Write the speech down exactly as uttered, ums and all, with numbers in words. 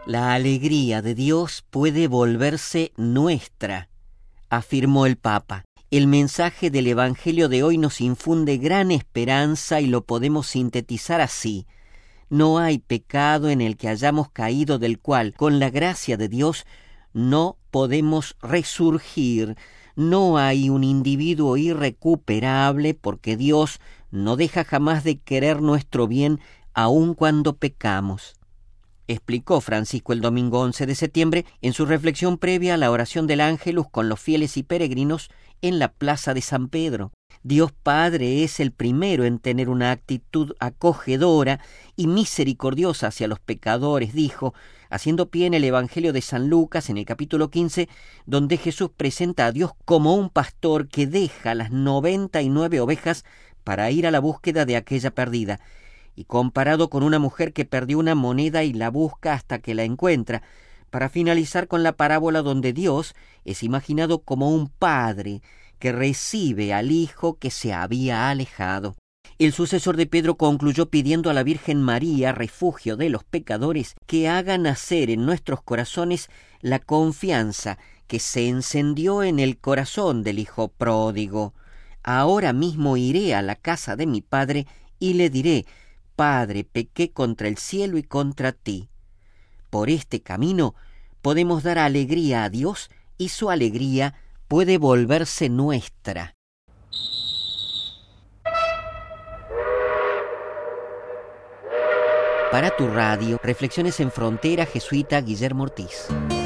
La alegría de Dios puede volverse nuestra, afirmó el Papa. El mensaje del Evangelio de hoy nos infunde gran esperanza y lo podemos sintetizar así. No hay pecado en el que hayamos caído del cual, con la gracia de Dios, no podemos resurgir. No hay un individuo irrecuperable porque Dios no deja jamás de querer nuestro bien aun cuando pecamos. Explicó Francisco el domingo once de septiembre en su reflexión previa a la oración del Ángelus con los fieles y peregrinos en la plaza de San Pedro. Dios Padre es el primero en tener una actitud acogedora y misericordiosa hacia los pecadores, dijo, haciendo pie en el Evangelio de San Lucas, en el capítulo quince, donde Jesús presenta a Dios como un pastor que deja las noventa y nueve ovejas para ir a la búsqueda de aquella perdida, y comparado con una mujer que perdió una moneda y la busca hasta que la encuentra, para finalizar con la parábola donde Dios es imaginado como un padre que recibe al hijo que se había alejado. El sucesor de Pedro concluyó pidiendo a la Virgen María, refugio de los pecadores, que haga nacer en nuestros corazones la confianza que se encendió en el corazón del hijo pródigo. Ahora mismo iré a la casa de mi padre y le diré: Padre, pequé contra el cielo y contra ti. Por este camino podemos dar alegría a Dios y su alegría puede volverse nuestra. Para tu radio, Reflexiones en Frontera, jesuita Guillermo Ortiz.